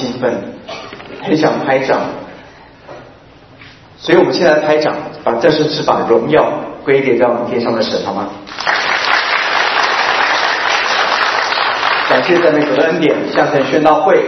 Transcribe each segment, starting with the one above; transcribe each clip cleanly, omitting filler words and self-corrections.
兴奋，很想拍掌，所以我们现在拍掌，这是把荣耀归给在我们天上的神，好吗？感谢赞美主的恩典，向神宣道会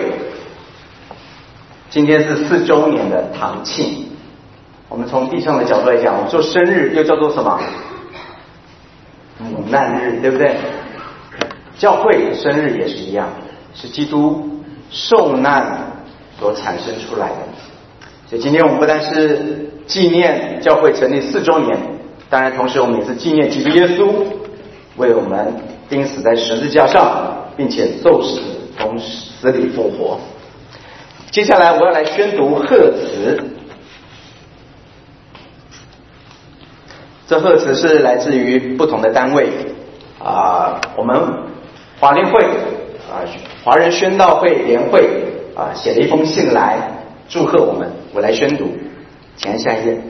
今天是4周年的堂庆。我们从地上的角度来讲，我们说生日又叫做什么？母难日，对不对？教会生日也是一样，是基督受难所产生出来的。所以今天我们不但是纪念教会成立4周年，当然同时我们也是纪念基督耶稣为我们钉死在十字架上，并且受死从死里复活。接下来我要来宣读贺词，这贺词是来自于不同的单位我们华联会华人宣道会联会写了一封信来祝贺我们，我来宣读，请看下一页。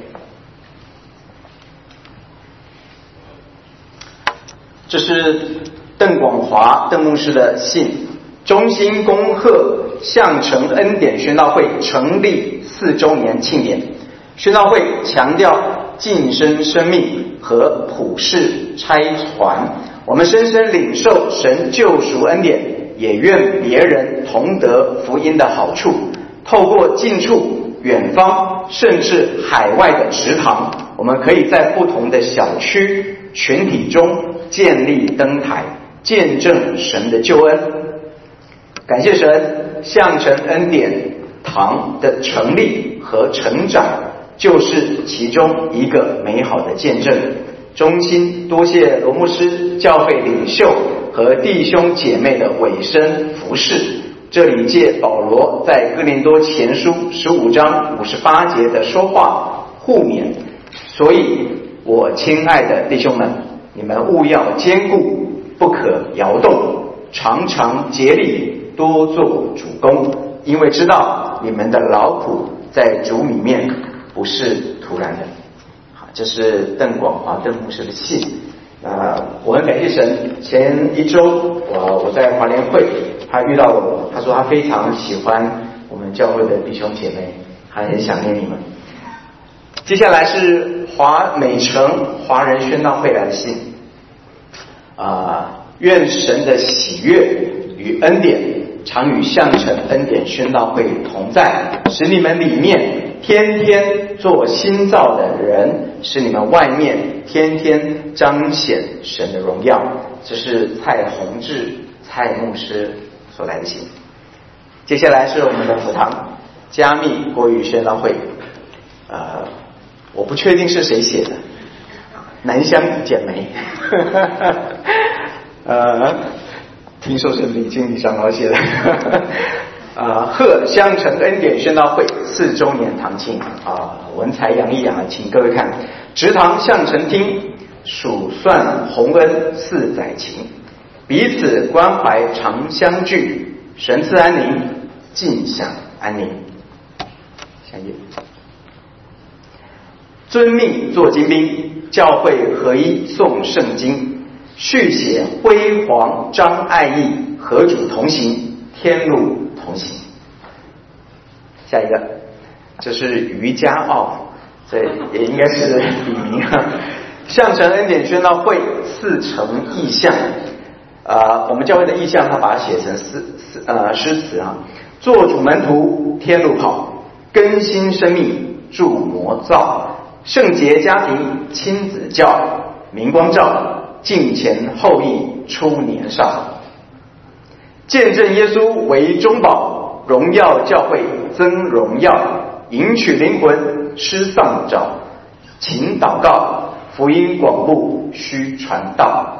这是邓广华邓牧师的信，衷心恭贺向城恩典宣道会成立4周年庆典。宣道会强调晋升生命和普世差传，我们深深领受神救赎恩典，也愿别人同得福音的好处。透过近处、远方甚至海外的职堂，我们可以在不同的小区群体中建立灯台，见证神的救恩。感谢神，向城恩典堂的成立和成长就是其中一个美好的见证。衷心多谢罗牧师、教会领袖和弟兄姐妹的委身服侍。这里借保罗在哥林多前书15章58节的说话互勉，所以我亲爱的弟兄们，你们务要坚固，不可摇动，常常竭力多做主工，因为知道你们的劳苦在主里面不是突然的。好，这是邓广华邓牧师的信。我很感谢神，前1周我在华联会，他遇到了我，他说他非常喜欢我们教会的弟兄姐妹，他很想念你们。接下来是美城华人宣道会来的信，愿神的喜悦与恩典常与向城恩典宣道会同在，使你们里面天天做新造的人，使你们外面天天彰显神的荣耀。这是蔡宏志蔡牧师所来的信。接下来是我们的辅堂加密国语宣道会，我不确定是谁写的，南乡姐妹听说是李经理长老写的贺向城恩典宣道会4周年堂庆文采洋溢请各位看，职堂向城厅数算洪恩4载情，彼此关怀常相聚，神赐安宁，尽享安宁。下一页。遵命做精兵，教会合一诵圣经，续写辉煌张爱义，和主同行，天路同行。下一个，这是于家傲，这也应该是笔名向城恩典宣道会4城意象，我们教会的意象，他把它写成诗词做主门徒天路跑，更新生命助魔造，圣洁家庭亲子教，明光照，敬前后义出年少，见证耶稣为中保，荣耀教会增荣耀，迎娶灵魂失丧找，勤祷告，福音广布须传道。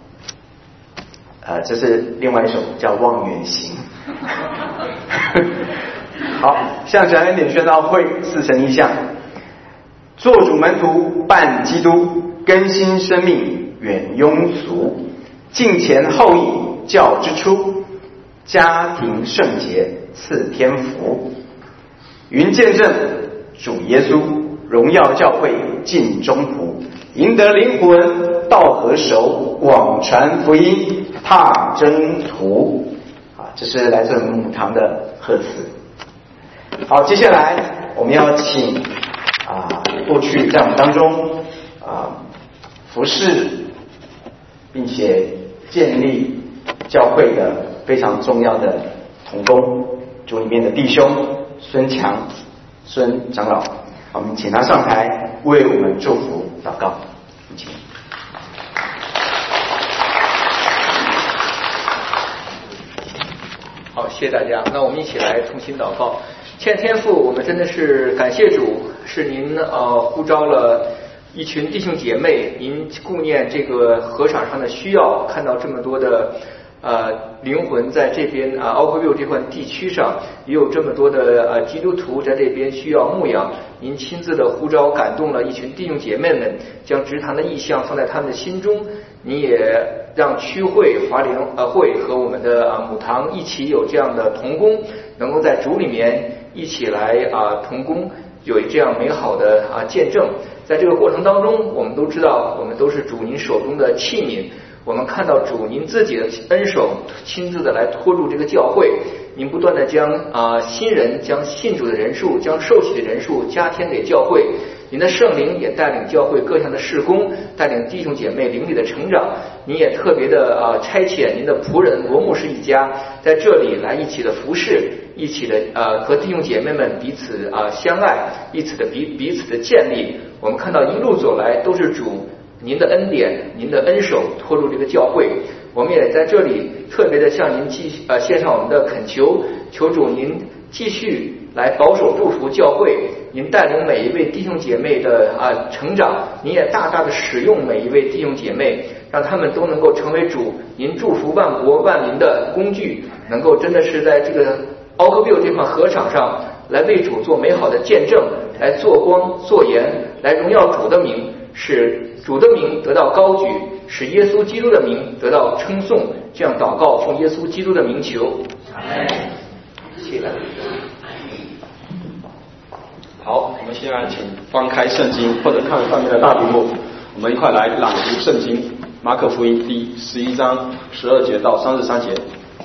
这是另外一首叫望远行好，向城恩典宣道会4城意象，做主门徒办基督，更新生命远庸俗，敬前后义教之初，家庭圣洁赐天福，云见证主耶稣，荣耀教会尽忠仆，赢得灵魂道合熟，广传福音踏征途。 这是来自我们母堂的贺词。好，接下来我们要请过去在我们当中服侍并且建立教会的非常重要的同工，主里面的弟兄孙强孙长老，我们请他上台为我们祝福祷告。请。 好，谢谢大家。那我们一起来同心祷告。亲爱的天父，我们真的是感谢主，是您呼召了一群弟兄姐妹，您顾念这个禾场上的需要，看到这么多的灵魂在这边Oakville 这块地区上，也有这么多的基督徒在这边需要牧养。您亲自的呼召感动了一群弟兄姐妹们，将职堂的意向放在他们的心中。你也让区会华联会和我们的母堂一起有这样的同工，能够在主里面一起来同工，有这样美好的见证。在这个过程当中，我们都知道我们都是主您手中的器皿，我们看到主您自己的恩手亲自的来托住这个教会，您不断的将新人将信主的人数将受洗的人数加添给教会，您的圣灵也带领教会各项的事工，带领弟兄姐妹灵里的成长。您也特别的差遣您的仆人罗牧师一家在这里来一起的服侍，一起的和弟兄姐妹们彼此相爱，彼此的建立。我们看到一路走来都是主您的恩典，您的恩手托住这个教会。我们也在这里特别的向您献上我们的恳求，求主您继续来保守祝福教会，您带领每一位弟兄姐妹的成长，您也大大的使用每一位弟兄姐妹，让他们都能够成为主您祝福万国万民的工具，能够真的是在这个Oakville这块禾场上来为主做美好的见证，来做光做盐，来荣耀主的名，使主的名得到高举，使耶稣基督的名得到称颂。这样祷告，奉耶稣基督的名求。谢谢。 好，我们现在请翻开圣经，或者看上面的大屏幕，我们一块来朗读圣经马可福音第11章12节到33节。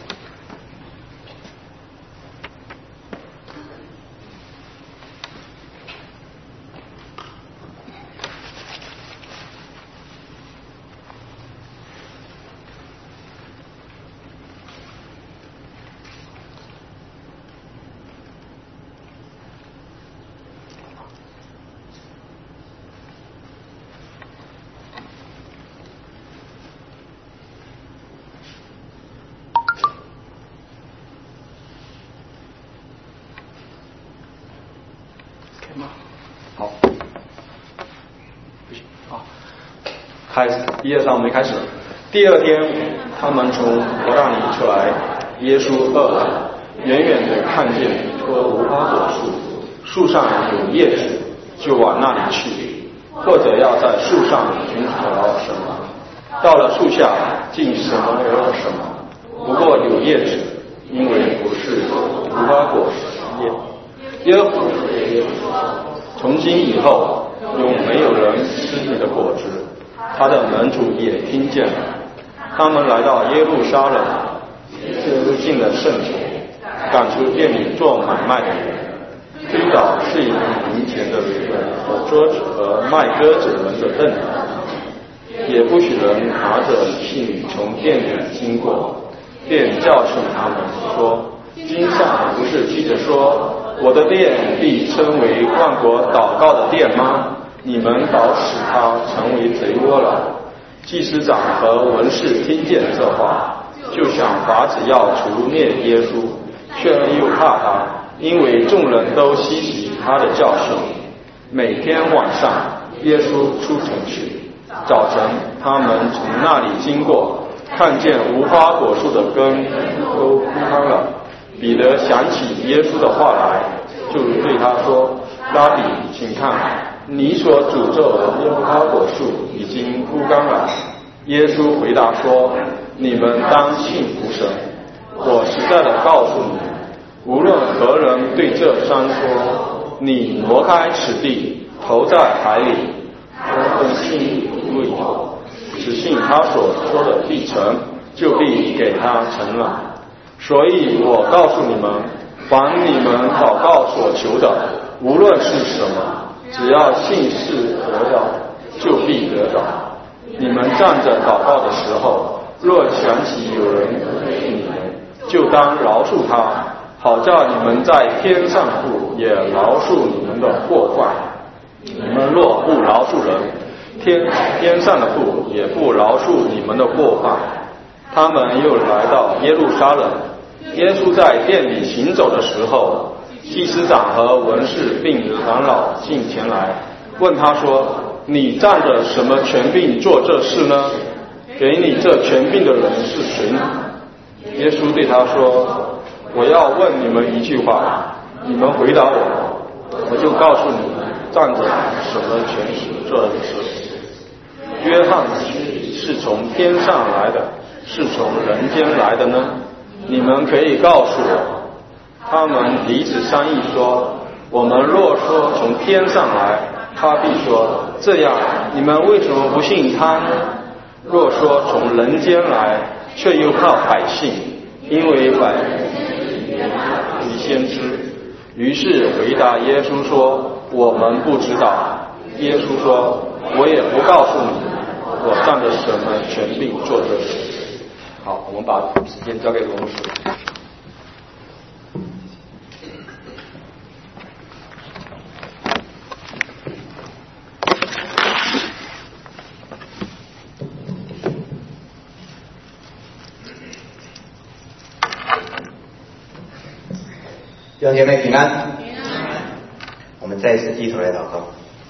好，不行啊，开始，1、2、3，我们开始。第二天，他们从伯大尼出来，耶稣饿了，远远的看见一棵无花果树，树上有叶子，就往那里去，或者要在树上寻找什么。到了树下，竟什么没有什么，不过有叶子，因为不是无花果叶。耶和华说：从今以后，永没有人吃你的果子。他的门徒也听见了，他们来到耶路撒冷，就进了圣城，赶出店里做买卖的人，推倒市营银钱的人和桌子和卖鸽子人的凳子，也不许人拿着信从店里经过，便教训他们说：经上不是记着说，我的殿必称为万国祷告的殿吗？你们倒使它成为贼窝了。祭司长和文士听见这话，就想法子要除灭耶稣，却又怕他，因为众人都稀奇他的教训。每天晚上，耶稣出城去，早晨他们从那里经过，看见无花果树的根都枯干了。彼得想起耶稣的话来，就对他说：拉比，请看，你所诅咒的无花果树已经枯干了。耶稣回答说：你们当信服神。我实在的告诉你们，无论何人对这山说：你挪开此地，投在海里，都信不以后，只信他所说的必成，就必给他成了。 所以我告诉你们，凡你们祷告所求的，无论是什么，只要信是得到，就必得到。你们站着祷告的时候，若想起有人亏负你们，就当饶恕他，好叫你们在天上父也饶恕你们的过犯。你们若不饶恕人，天上的父也不饶恕你们的过犯。他们又来到耶路撒冷，耶稣在殿里行走的时候，祭司长和文士并长老进前来，问他说：你仗着什么权柄做这事呢？给你这权柄的人是谁呢？耶稣对他说：我要问你们一句话，你们回答我，我就告诉你们仗着什么权势做的事。约翰是从天上来的，是从人间来的呢？你们可以告诉我。他们彼此商议说：我们若说从天上来，他必说：这样你们为什么不信他呢？若说从人间来，却又怕百姓，因为百姓比先知。于是回答耶稣说：我们不知道。耶稣说：我也不告诉你，我仗着什么权柄做这事。好，我们把时间交给龙叔。 弟兄姐妹平安。我们再一次低头来祷告。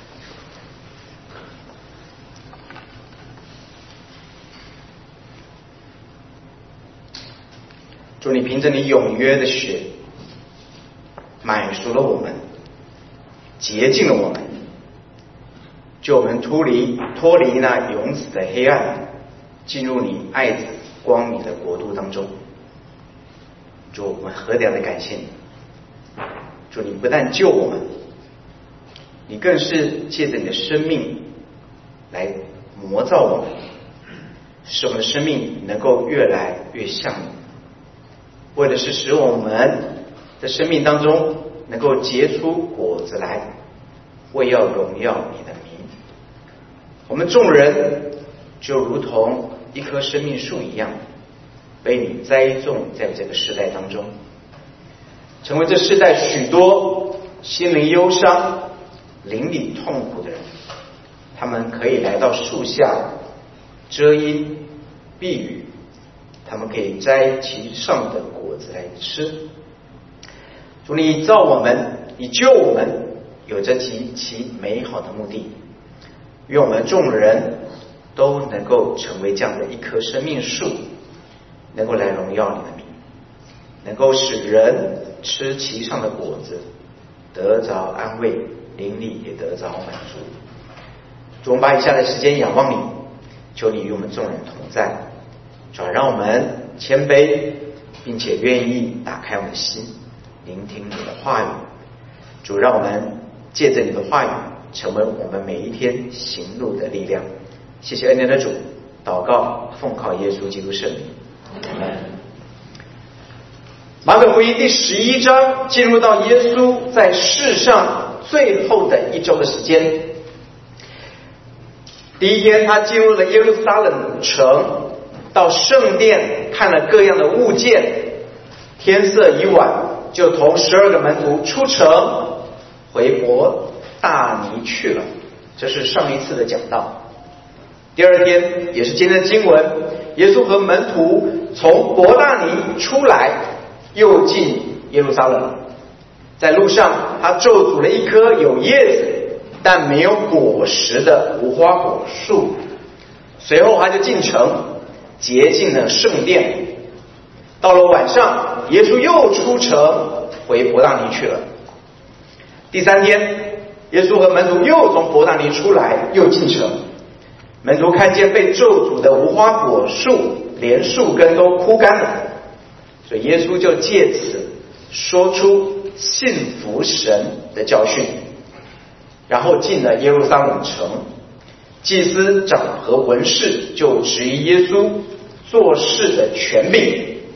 主，你凭着你永约的血买赎了我们，洁净了我们，救我们脱离那永死的黑暗，进入你爱子光明的国度当中。主，我们何等的感谢你！主，你不但救我们，你更是借着你的生命来磨造我们，使我们的生命能够越来越像你，为的是使我们的生命当中能够结出果子来，为要荣耀你的名。我们众人就如同一棵生命树一样，被你栽种在这个世代当中，成为这世代许多心灵忧伤、邻里痛苦的人，他们可以来到树下遮阴避雨，他们可以摘其上的果子来吃。主，你造我们，你救我们，有着其美好的目的。愿我们众人都能够成为这样的一棵生命树，能够来荣耀你的名，能够使人吃其上的果子，得着安慰，灵里也得着满足。主，我们把以下的时间仰望你，求你与我们众人同在。主，让我们谦卑，并且愿意打开我们的心，聆听你的话语。主，让我们借着你的话语，成为我们每一天行路的力量。谢谢恩典的主，祷告奉靠耶稣基督圣名。阿们。马可福音第11章进入到耶稣在世上最后的一周的时间。第一天，他进入了耶路撒冷城，到圣殿看了各样的物件，天色已晚，就同12个门徒出城回伯大尼去了。这是上一次的讲道。第二天，也是今天的经文，耶稣和门徒从伯大尼出来，又进耶路撒冷。在路上，他咒诅了一棵有叶子但没有果实的无花果树。随后他就进城，洁净了圣殿。到了晚上，耶稣又出城回伯大尼去了。第三天，耶稣和门徒又从伯大尼出来，又进城。门徒看见被咒诅的无花果树连树根都枯干了，所以耶稣就借此说出信服神的教训，然后进了耶路撒冷城。祭司长和文士就质疑耶稣做事的权柄，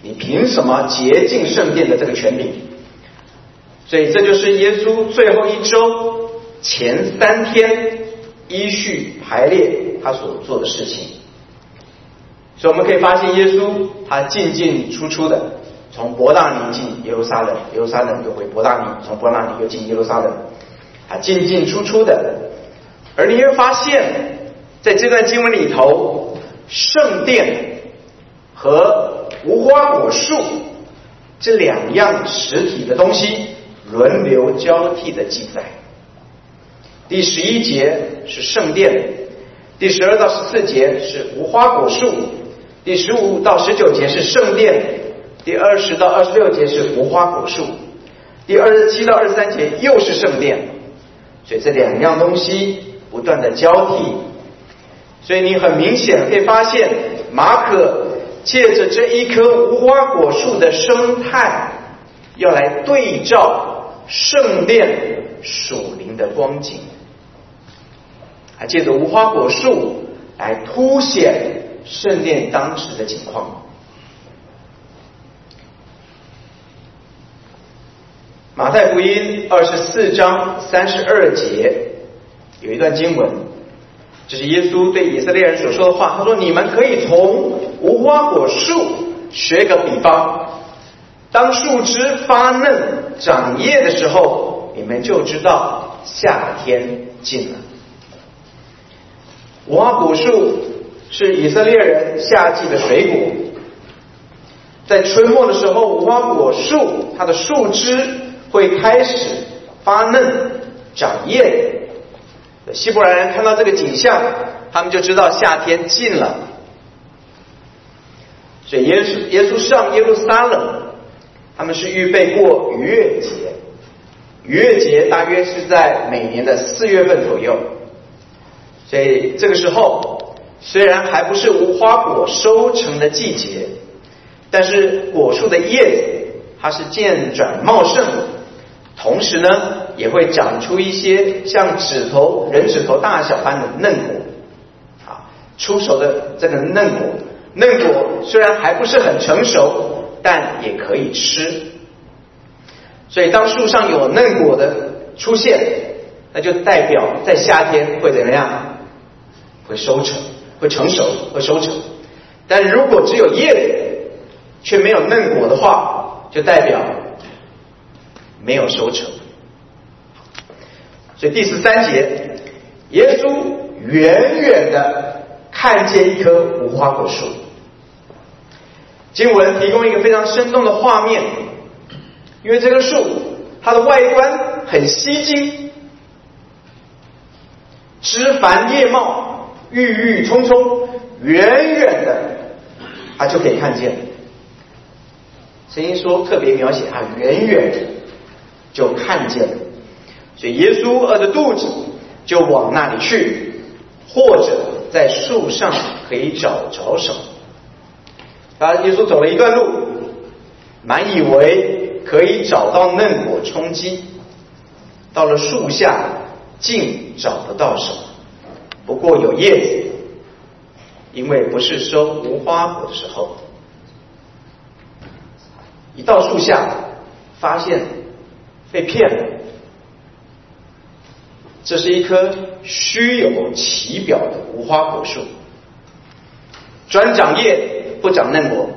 你凭什么洁净圣殿的这个权柄？所以这就是耶稣最后一周前3天依序排列他所做的事情。所以我们可以发现耶稣他进进出出的，从伯大尼进耶路撒冷，耶路撒冷又回伯大尼，从伯大尼又进耶路撒冷，他进进出出的。而你会发现在这段经文里头，圣殿和无花果树这2样实体的东西轮流交替的记载。第11节是圣殿，第12到14节是无花果树，第15到19节是圣殿，第20到26节是无花果树，第27到23节又是圣殿。所以这2样东西不断的交替，所以你很明显可以发现，马可借着这一棵无花果树的生态，要来对照圣殿属灵的光景，还借着无花果树来凸显圣殿当时的情况。马太福音24章32节有一段经文，这是耶稣对以色列人所说的话。他说：你们可以从无花果树学个比方，当树枝发嫩长叶的时候，你们就知道夏天近了。无花果树是以色列人夏季的水果，在春末的时候，无花果树它的树枝会开始发嫩长叶。希伯来人看到这个景象，他们就知道夏天近了。所以耶稣上耶路撒冷，他们是预备过逾越节。逾越节大约是在每年的4月份左右，所以这个时候虽然还不是无花果收成的季节，但是果树的叶子它是渐转茂盛，同时呢也会长出一些像人指头大小般的嫩果，出熟的这个嫩果虽然还不是很成熟，但也可以吃。所以当树上有嫩果的出现，那就代表在夏天会怎么样？会收成，会成熟，会收成。但如果只有叶子却没有嫩果的话，就代表没有收成。所以第13节，耶稣远远的看见一棵无花果树。经文提供一个非常生动的画面，因为这棵树它的外观很吸睛，枝繁叶茂，郁郁葱葱，远远的它就可以看见。圣经说特别描写它远远的就看见了，所以耶稣饿着肚子就往那里去，或者在树上可以找着什么。耶稣走了一段路，满以为可以找到嫩果充饥，到了树下竟找不到什么，不过有叶子，因为不是收无花果的时候。一到树下，发现被骗了，这是一棵虚有其表的无花果树，专长叶不长嫩果，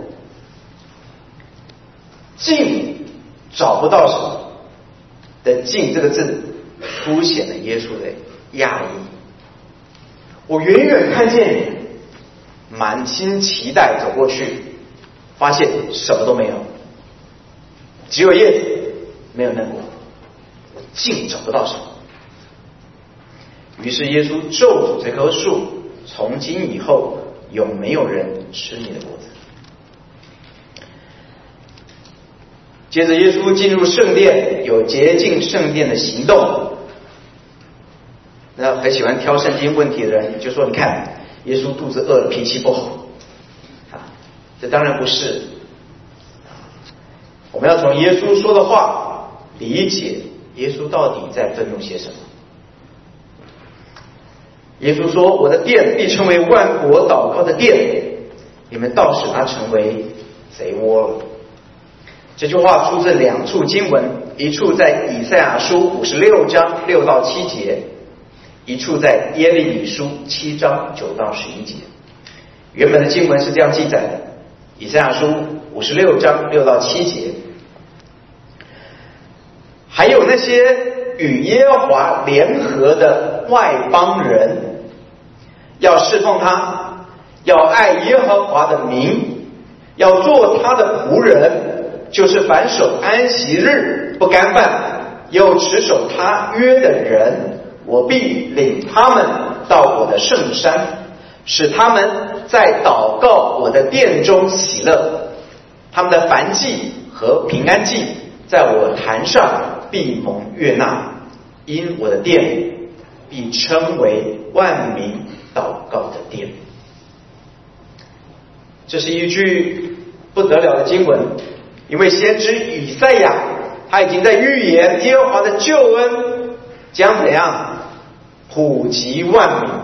竟找不到什么的竟这个字凸显了耶稣的讶异。我远远看见你，满心期待走过去，发现什么都没有，只有叶子没有嫩果，竟找不到什么。于是耶稣咒诅这棵树，从今以后永没有人吃你的果子。接着耶稣进入圣殿，有洁净圣殿的行动。那很喜欢挑圣经问题的人就说，你看耶稣肚子饿了，脾气不好这当然不是。我们要从耶稣说的话理解耶稣到底在愤怒些什么。耶稣说，我的殿必称为万国祷告的殿，你们倒使它成为贼窝了。这句话出自两处经文，一处在以赛亚书56章6到7节，一处在耶利米书7章9到11节。原本的经文是这样记载的，以赛亚书56章6到7节，还有那些与耶和华联合的外邦人，要侍奉他，要爱耶和华的名，要做他的仆人，就是凡守安息日不干犯，又持守他约的人，我必领他们到我的圣山，使他们在祷告我的殿中喜乐，他们的燔祭和平安祭在我坛上必蒙悦纳，因我的殿必称为万民祷告的殿。这是一句不得了的经文，因为先知以赛亚他已经在预言耶和华的救恩将怎样普及万民，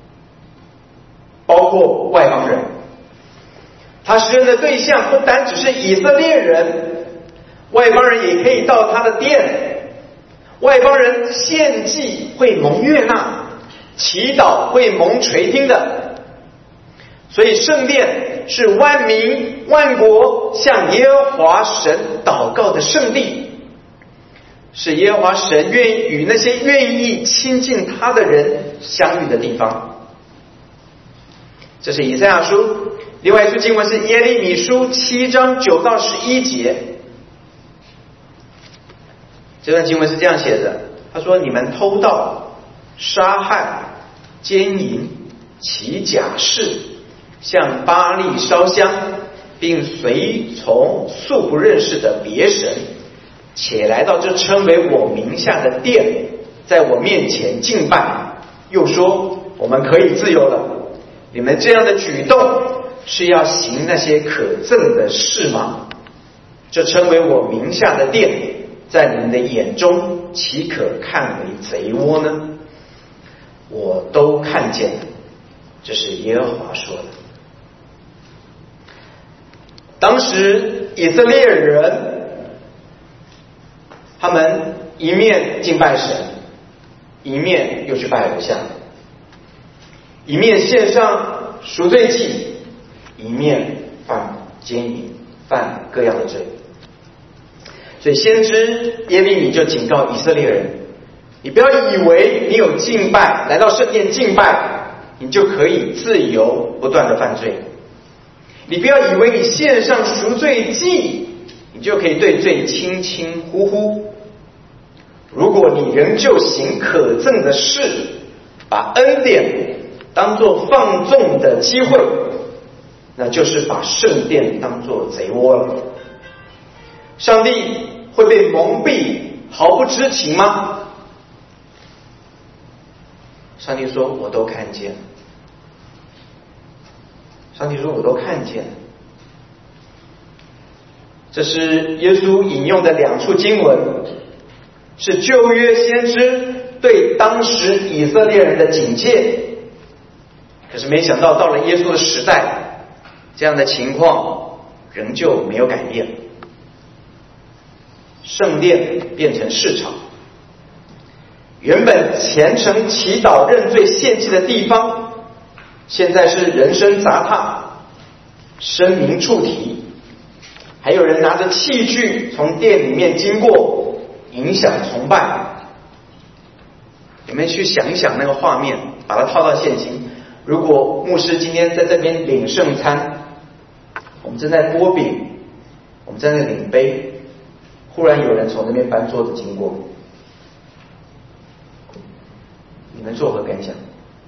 包括外邦人。他施恩的对象不单只是以色列人，外邦人也可以到他的殿，外邦人献祭会蒙悦纳，祈祷会蒙垂听的。所以圣殿是万民万国向耶和华神祷告的圣地，是耶和华神愿意与那些愿意亲近他的人相遇的地方。这是以赛亚书。另外一处经文是耶利米书7章9到11节，这段经文是这样写的，他说：你们偷盗、杀害、奸淫、起假誓，向巴力烧香，并随从素不认识的别神，且来到这称为我名下的殿，在我面前敬拜，又说我们可以自由了。你们这样的举动是要行那些可憎的事吗？这称为我名下的殿，在你们的眼中岂可看为贼窝呢？我都看见了，这是耶和华说的。当时以色列人他们一面敬拜神，一面又去拜偶像，一面献上赎罪祭，一面犯奸淫，犯各样的罪。所以先知耶利米就警告以色列人，你不要以为你有敬拜，来到圣殿敬拜，你就可以自由不断的犯罪。你不要以为你献上赎罪祭，你就可以对罪轻轻忽忽。如果你仍旧行可憎的事，把恩典当作放纵的机会，那就是把圣殿当作贼窝了。上帝会被蒙蔽，毫不知情吗？上帝说我都看见。上帝说我都看见。这是耶稣引用的两处经文，是旧约先知对当时以色列人的警戒。可是没想到到了耶稣的时代，这样的情况仍旧没有改变。圣殿变成市场，原本虔诚祈祷认罪献祭的地方，现在是人声杂沓，声名触题，还有人拿着器具从殿里面经过，影响崇拜。有没有去想一想那个画面，把它套到现今？如果牧师今天在这边领圣餐，我们正在剥饼，我们正在领杯，忽然有人从那边搬桌子经过，你们作何感想？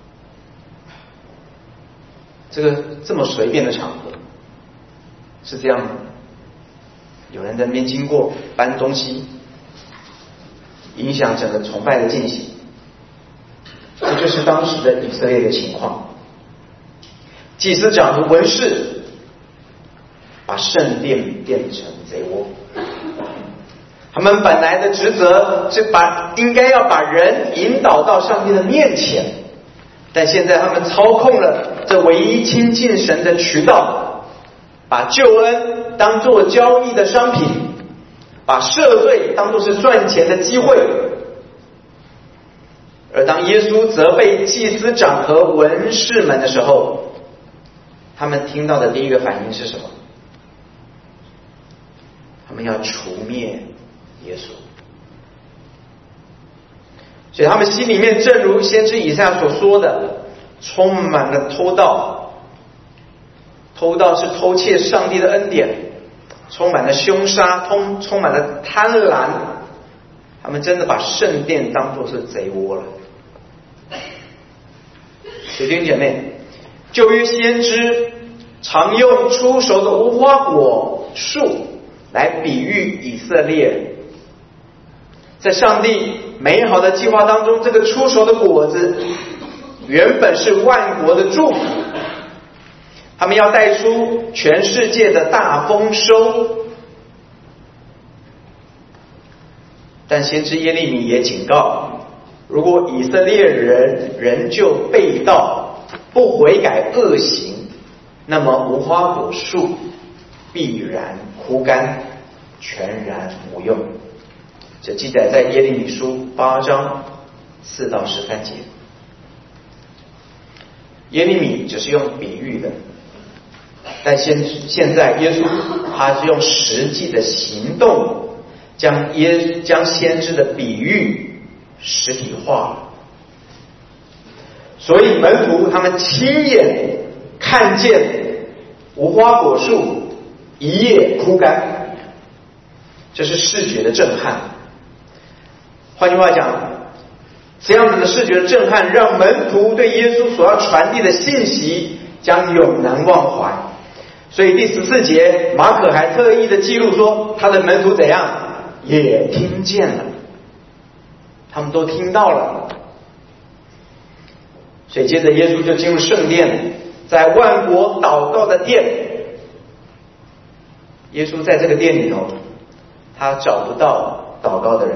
这个这么随便的场合是这样吗？有人在那边经过搬东西，影响整个崇拜的进行。这就是当时的以色列的情况。祭司长和文士把圣殿变成贼窝，他们本来的职责是应该要把人引导到上帝的面前，但现在他们操控了这唯一亲近神的渠道， 把救恩当作交易的商品，把赦罪当作是赚钱的机会。而当耶稣责备祭司长和文士们的时候，他们听到的第一个反应是什么？他们要除灭耶稣。所以他们心里面正如先知以赛亚所说的，充满了偷盗。偷盗是偷窃上帝的恩典，充满了凶杀，充满了贪婪。他们真的把圣殿当作是贼窝了。弟兄姐妹，旧约先知常用出熟的无花果树来比喻以色列人。在上帝美好的计划当中，这个出熟的果子原本是万国的祝福，他们要带出全世界的大丰收。但先知耶利米也警告，如果以色列人仍旧背道，不悔改恶行，那么无花果树必然枯干，全然无用。这记载在耶利米书8章4到13节。耶利米只是用比喻的，但现在耶稣他是用实际的行动将先知的比喻实体化。所以门徒他们亲眼看见无花果树一夜枯干，这是视觉的震撼。换句话讲，这样子的视觉的震撼让门徒对耶稣所要传递的信息将永难忘怀。所以第14节马可还特意的记录说，他的门徒怎样也听见了，他们都听到了。所以接着耶稣就进入圣殿，在万国祷告的殿。耶稣在这个殿里头，他找不到祷告的人，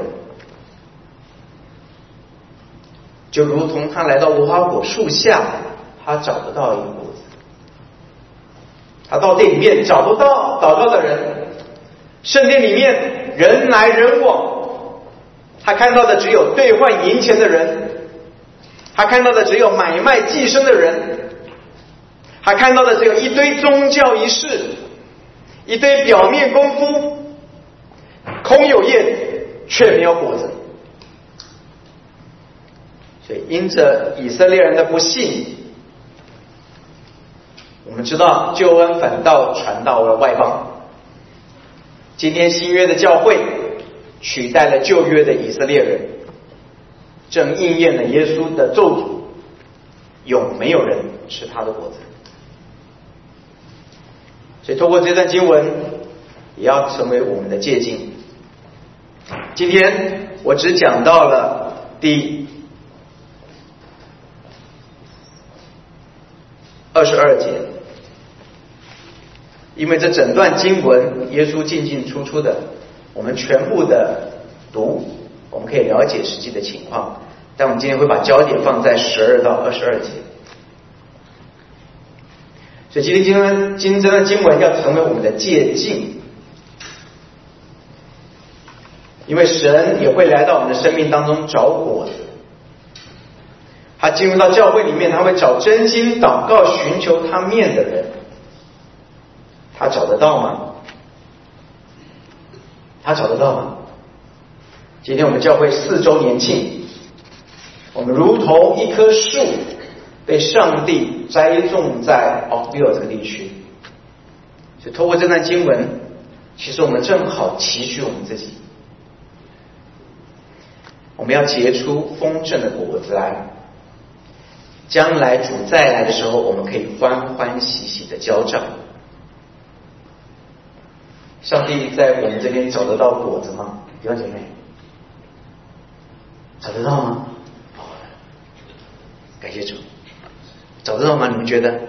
就如同他来到无花果树下，他找不到一个果子。他到殿里面找不到祷告的人，圣殿里面人来人往，他看到的只有兑换银钱的人，他看到的只有买卖寄生的人，他看到的只有一堆宗教仪式，一堆表面功夫，空有叶子却没有果子。所以因着以色列人的不信，我们知道救恩反倒传到了外邦。今天新约的教会取代了旧约的以色列人，正应验了耶稣的咒诅，永没有人吃他的果子。所以透过这段经文也要成为我们的借鉴。今天我只讲到了第22节，因为这整段经文耶稣进进出出的，我们全部的读，我们可以了解实际的情况，但我们今天会把焦点放在12到22节。所以今天这段经文要成为我们的借鉴，因为神也会来到我们的生命当中找果子。他进入到教会里面，他会找真心祷告寻求他面的人，他找得到吗？他找得到吗？今天我们教会4周年庆，我们如同一棵树被上帝栽种在 Oakville 这个地区。所以透过这段经文，其实我们正好期许我们自己，我们要结出丰盛的果子来，将来主再来的时候，我们可以欢欢喜喜的交账。上帝在我们这边找得到果子吗？弟兄姐妹，找得到吗？感谢主。找得到吗？你们觉得？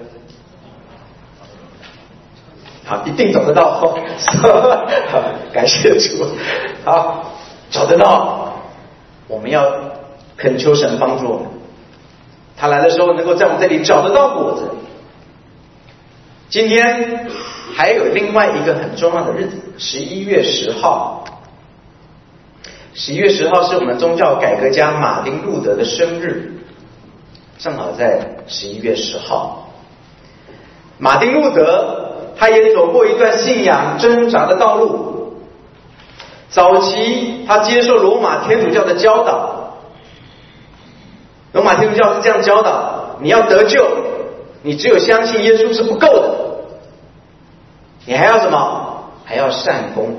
好，一定找得到。好，感谢主。好，找得到。我们要恳求神帮助我们，他来的时候能够在我们这里找得到果子。 今天还有另外一个很重要的日子，11月10号。11月10号是我们宗教改革家马丁路德的生日，正好在11月10号。马丁路德他也走过一段信仰挣扎的道路。早期他接受罗马天主教的教导，罗马天主教是这样教导：你要得救，你只有相信耶稣是不够的，你还要什么？还要善功。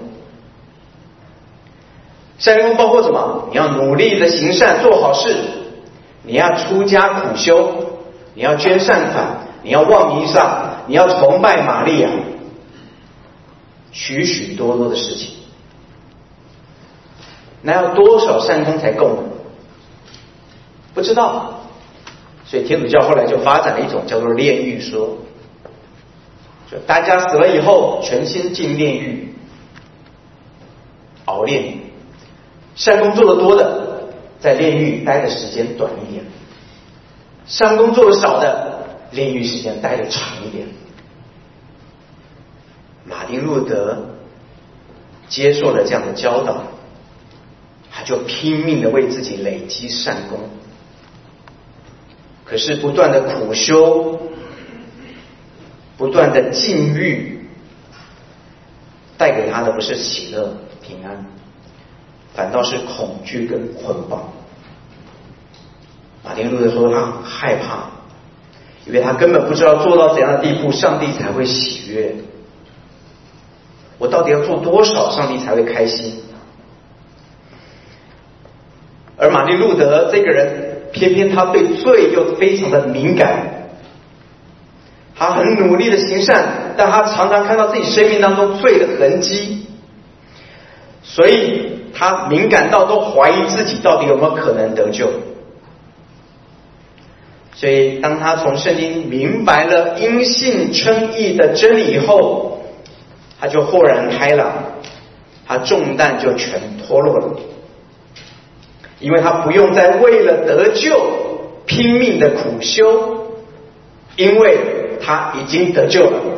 善功包括什么？你要努力的行善，做好事，你要出家苦修，你要捐善款，你要望弥撒，你要崇拜玛利亚，许许多多的事情。那要多少善功才够呢？不知道。所以天主教后来就发展了一种叫做炼狱说，就大家死了以后全心进炼狱熬炼，善功做得多的在炼狱待的时间短一点，善功做得少的炼狱时间待得长一点。马丁路德接受了这样的教导，他就拼命的为自己累积善功。可是不断的苦修，不断的禁欲，带给他的不是喜乐平安，反倒是恐惧跟捆绑。马丁路德说他很害怕，因为他根本不知道做到怎样的地步上帝才会喜悦，我到底要做多少上帝才会开心。而马丁路德这个人偏偏他对罪又非常的敏感，他很努力的行善，但他常常看到自己生命当中罪的痕迹，所以他敏感到都怀疑自己到底有没有可能得救。所以当他从圣经明白了因信称义的真理以后，他就豁然开朗，他重担就全脱落了，因为他不用再为了得救拼命的苦修，因为他已经得救了，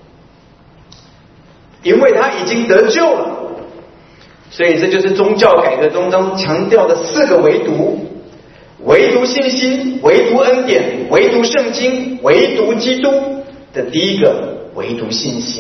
因为他已经得救了。所以这就是宗教改革中强调的4个唯独：唯独信心，唯独恩典，唯独圣经，唯独基督的第一个唯独信心。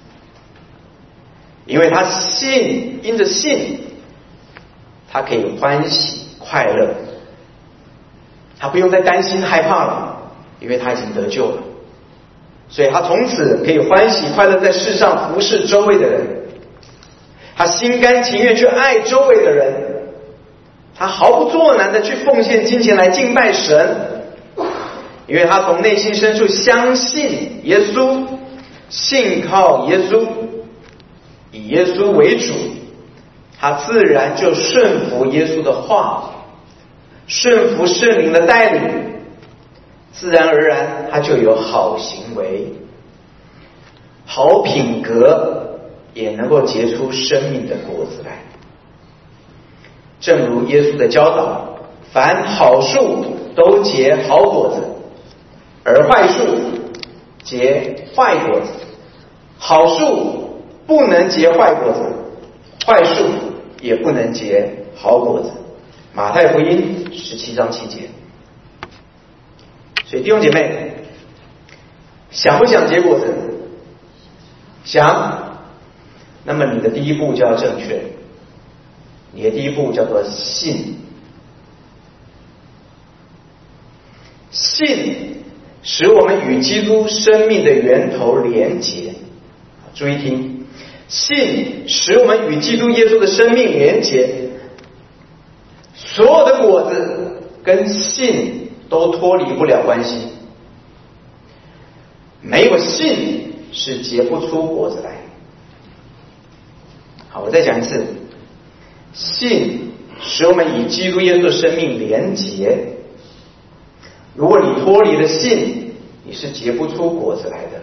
因为他信，因着信他可以欢喜快乐，他不用再担心害怕了，因为他已经得救了。所以他从此可以欢喜快乐在世上服侍周围的人，他心甘情愿去爱周围的人，他毫不作难的去奉献金钱来敬拜神，因为他从内心深处相信耶稣，信靠耶稣，以耶稣为主，他自然就顺服耶稣的话，顺服圣灵的带领，自然而然他就有好行为、好品格，也能够结出生命的果子来。正如耶稣的教导，凡好树都结好果子，而坏树结坏果子。好树不能结坏果子，坏树也不能结好果子。马太福音17章7节。所以弟兄姐妹，想不想结果子？想。那么你的第一步就要正确，你的第一步叫做信。信使我们与基督生命的源头连结。注意听，信使我们与基督耶稣的生命连结。所有的果子跟信都脱离不了关系，没有信是结不出果子来。好，我再讲一次，信使我们与基督耶稣的生命连结。如果你脱离了信，你是结不出果子来的。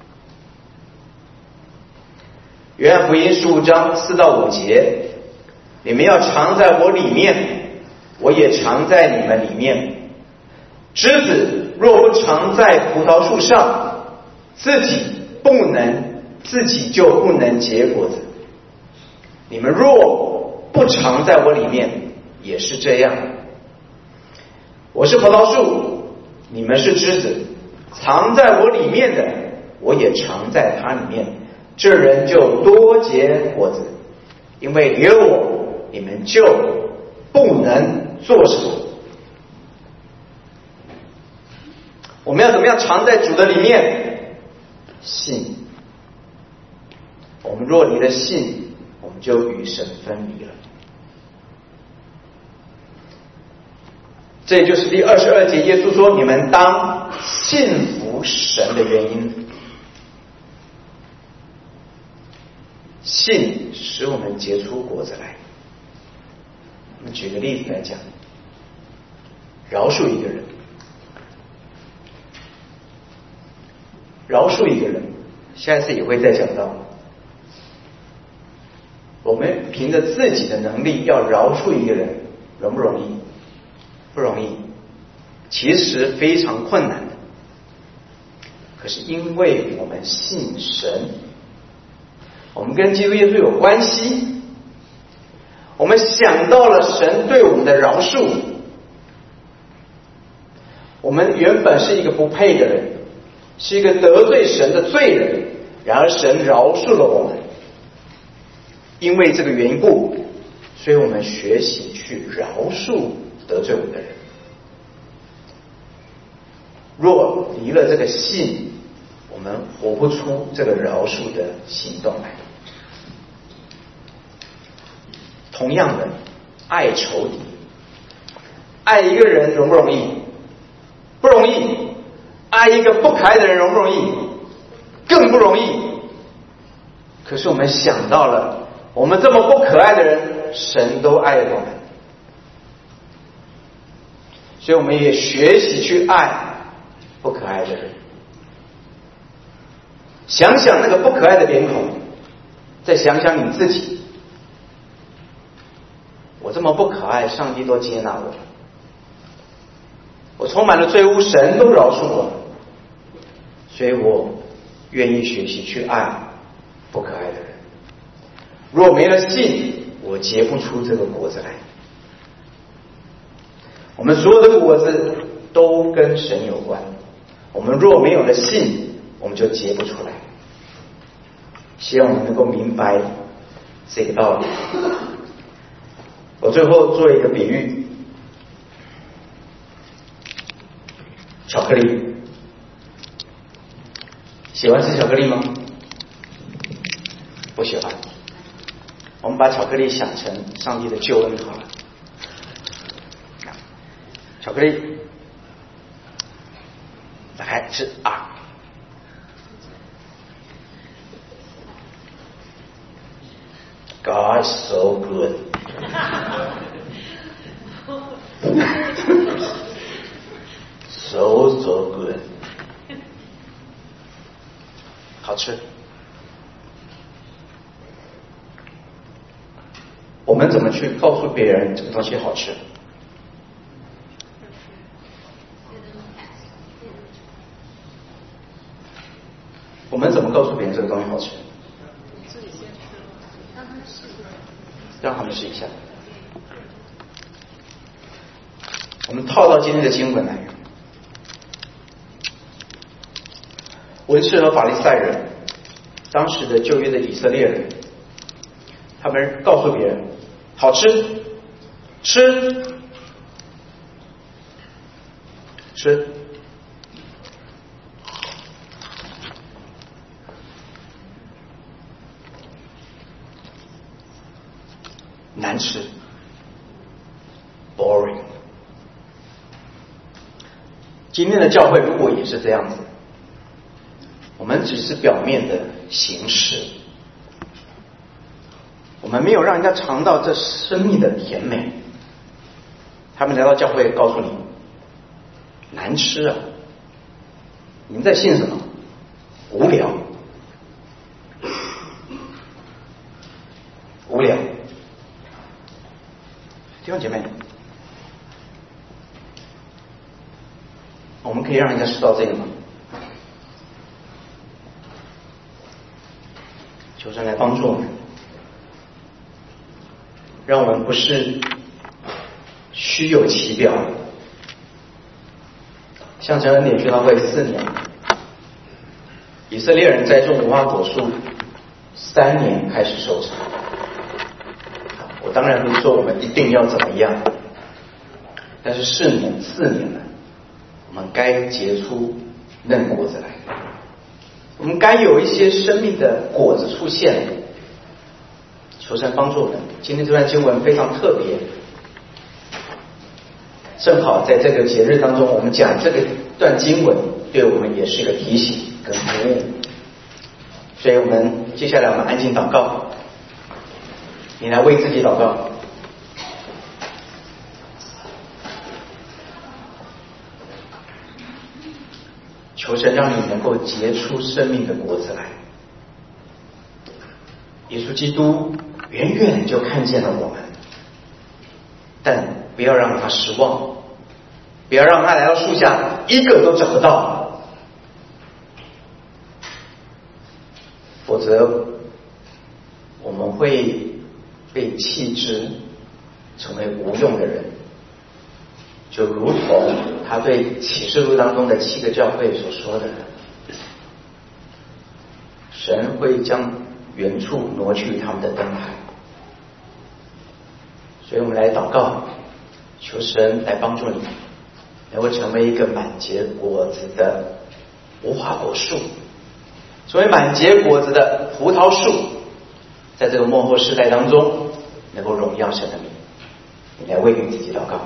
约翰福音15章4到5节，你们要常在我里面，我也常在你们里面。枝子若不常在葡萄树上，自己自己就不能结果子。你们若不常在我里面，也是这样。我是葡萄树，你们是枝子，藏在我里面的，我也藏在他里面，这人就多结果子，因为离了我，你们就不能做什么。我们要怎么样藏在主的里面？信。我们若离了信，我们就与神分离了。这就是第22节耶稣说你们当信服神的原因。信使我们结出果子来。我们举个例子来讲，饶恕一个人，饶恕一个人，下一次也会再讲到。我们凭着自己的能力要饶恕一个人，容不容易？不容易，其实非常困难的。可是因为我们信神，我们跟基督耶稣有关系，我们想到了神对我们的饶恕。我们原本是一个不配的人，是一个得罪神的罪人，然而神饶恕了我们。因为这个缘故，所以我们学习去饶恕得罪我们的人。若离了这个信，我们活不出这个饶恕的行动来。同样的，爱仇敌，爱一个人容不容易？不容易。爱一个不可爱的人容不容易？更不容易。可是我们想到了，我们这么不可爱的人，神都爱我们，所以我们也学习去爱不可爱的人。想想那个不可爱的脸孔，再想想你自己，我这么不可爱，上帝都接纳我，我充满了罪污，神都饶恕我，所以我愿意学习去爱不可爱的人。若没了信，我结不出这个果子来。我们所有的果子都跟神有关，我们若没有了信，我们就结不出来。希望我们能够明白这个道理。我最后做一个比喻，巧克力，喜欢吃巧克力吗？不喜欢。我们把巧克力想成上帝的救恩好了。巧克力打开吃啊，God is so good ，so good， 好吃。我们怎么去告诉别人这个东西好吃？我们怎么告诉别人这个东西好吃？ 自己先吃，让他们试一下。 让他们试一下。我们套到今天的经文来，文士和法利赛人，当时的旧约的以色列人，他们告诉别人好吃，吃，吃。难吃 boring。 今天的教会如果也是这样子，我们只是表面的形式，我们没有让人家尝到这生命的甜美。他们来到教会告诉你难吃啊，你们在信什么？无聊，无聊。弟兄姐妹，我们可以让人家知道这个吗？ 求神来帮助我们，让我们不是虚有其表。象征恩典宣道会4年，以色列人栽种无花果树3年开始收成。我当然不是说我们一定要怎么样，但是4年了，我们该结出嫩果子来，我们该有一些生命的果子出现。求神帮助我们。今天这段经文非常特别，正好在这个节日当中，我们讲这个段经文，对我们也是一个提醒跟鼓舞。所以我们接下来我们安静祷告，你来为自己祷告。求神让你能够结出生命的果子来。耶稣基督远远就看见了我们，但不要让他失望，不要让他来到树下一个都找不到，否则我们会被弃之，成为无用的人。就如同他对启示录当中的7个教会所说的，神会将远处挪去他们的灯台。所以我们来祷告，求神来帮助你，能够成为一个满结果子的无花果树，成为满结果子的葡萄树，在这个末后世代当中能够荣耀神的名。你来为你自己祷告。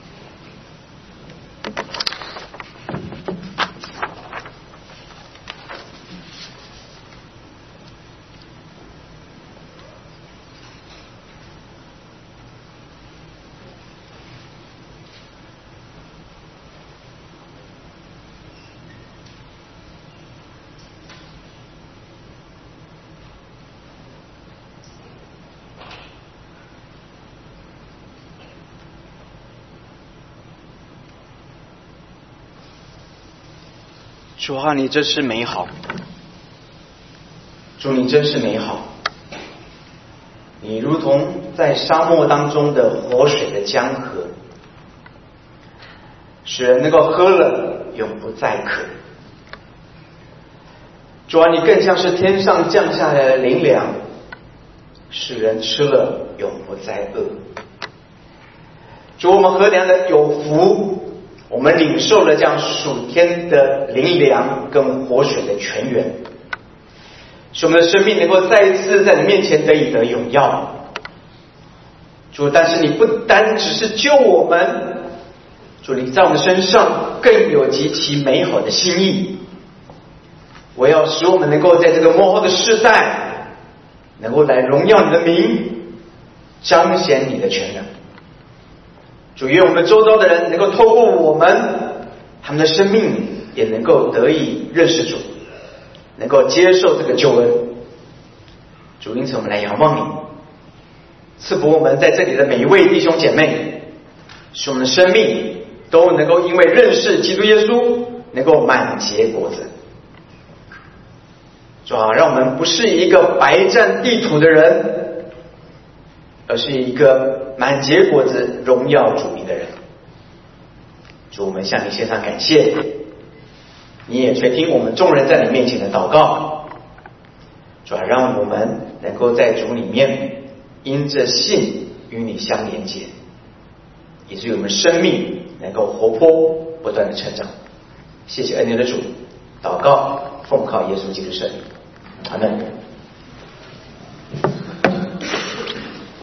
主啊，你真是美好，主你真是美好，你如同在沙漠当中的活水的江河，使人能够喝了永不再渴。主啊，你更像是天上降下来的灵粮，使人吃了永不再饿。主，我们何等的有福，我们领受了这样属天的灵粮跟活水的泉源，使我们的生命能够再一次在你面前得以得荣耀。主，但是你不单只是救我们，主，你在我们身上更有极其美好的心意。我要使我们能够在这个末后的世代，能够来荣耀你的名，彰显你的全能。主，愿我们周遭的人能够透过我们，他们的生命也能够得以认识主，能够接受这个救恩。主，因此我们来仰望你，赐福我们在这里的每一位弟兄姐妹，使我们的生命都能够因为认识基督耶稣，能够满结果子。主啊，让我们不是一个白占地土的人，而是一个满结果子荣耀主名的人。主，我们向你献上感谢，你也垂听我们众人在你面前的祷告。主啊，让我们能够在主里面因着信与你相连接，以至于我们生命能够活泼不断的成长。谢谢恩典的主，祷告奉靠耶稣基督圣名，阿门。